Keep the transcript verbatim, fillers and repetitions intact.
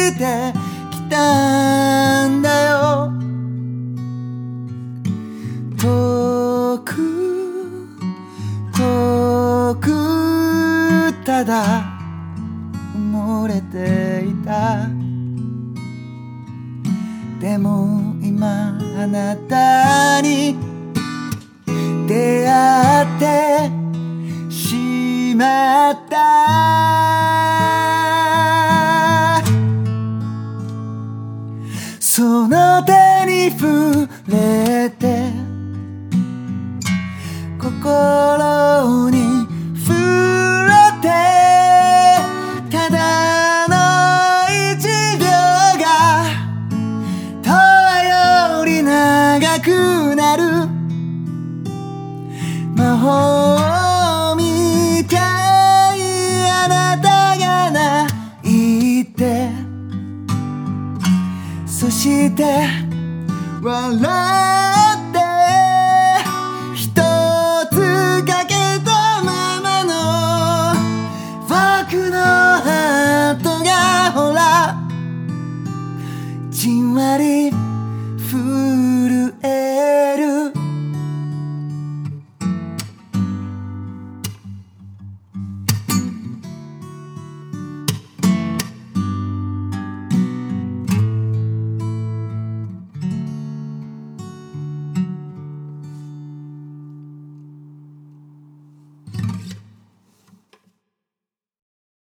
てきたんだよ。遠く遠くただ埋もれていた。でも今あなたに出会ってしまった。その手に触れて心に触れて、ただの一秒が永遠より長くなる。魔法みたいあなたが泣いて、そして笑って一つかけたままの僕のハートがほらじんわり